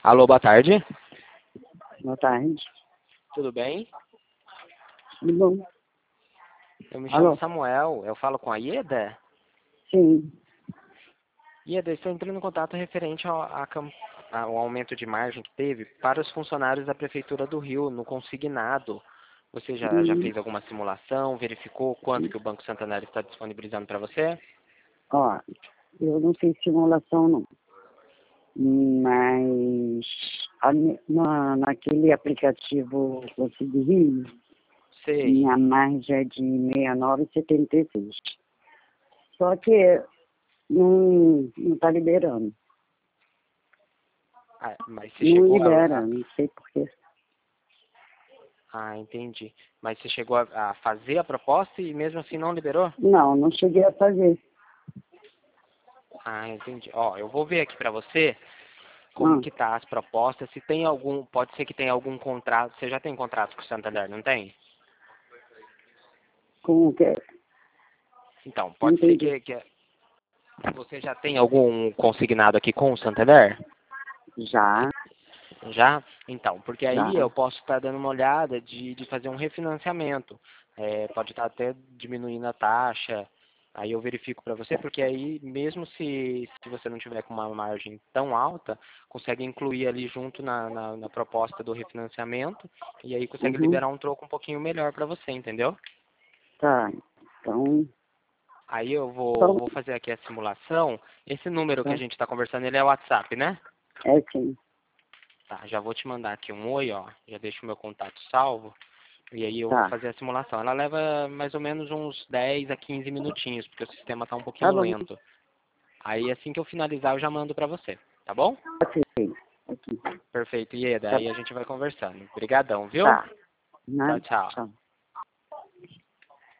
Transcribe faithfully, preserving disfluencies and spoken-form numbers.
Alô, boa tarde. Boa tarde. Tudo bem? Tudo bom? Eu me chamo Alô? Samuel. Eu falo com a Ieda? Sim. Ieda, eu estou entrando em contato referente ao, a cam- ao aumento de margem que teve para os funcionários da Prefeitura do Rio, no consignado. Você já, já Hum, fez alguma simulação? Verificou quanto que o Banco Santander está disponibilizando para você? Ó, eu não fiz simulação não, mas a mi- na, naquele aplicativo Consegui Rio, Sei. minha margem é de sessenta e nove e setenta e seis. Só que não não está liberando. Ah, mas você Não chegou a, libera, a- não sei porquê. Ah, entendi. Mas você chegou a, a fazer a proposta e mesmo assim não liberou? Não, não cheguei a fazer. Ah, entendi. Ó, eu vou ver aqui para você como Ah, que tá as propostas, se tem algum, pode ser que tenha algum contrato, você já tem contrato com o Santander, não tem? com o que? Então, Não pode ser entendi. que, que você já tem algum consignado aqui com o Santander? Já, Já? Então, porque já. aí eu posso estar dando uma olhada de, de fazer um refinanciamento. É, pode estar até diminuindo a taxa. Aí eu verifico para você, porque aí mesmo se, se você não tiver com uma margem tão alta, consegue incluir ali junto na, na, na proposta do refinanciamento e aí consegue Uhum. liberar um troco um pouquinho melhor para você, entendeu? Tá. Então, Aí eu vou, então vou fazer aqui a simulação. Esse número que a tá. gente está conversando, ele é o WhatsApp, né? É sim. Tá, já vou te mandar aqui um oi, ó. Já deixo o meu contato salvo. E aí eu vou Tá. fazer a simulação. Ela leva mais ou menos uns dez a quinze minutinhos, porque o sistema está um Tá pouquinho bom. lento. Aí assim que eu finalizar eu já mando para você, tá bom? Ok. Aqui. Perfeito, Ieda. Tá. Aí a gente vai conversando. Obrigadão, viu? Tá. Né? Tchau, tchau. Tchau.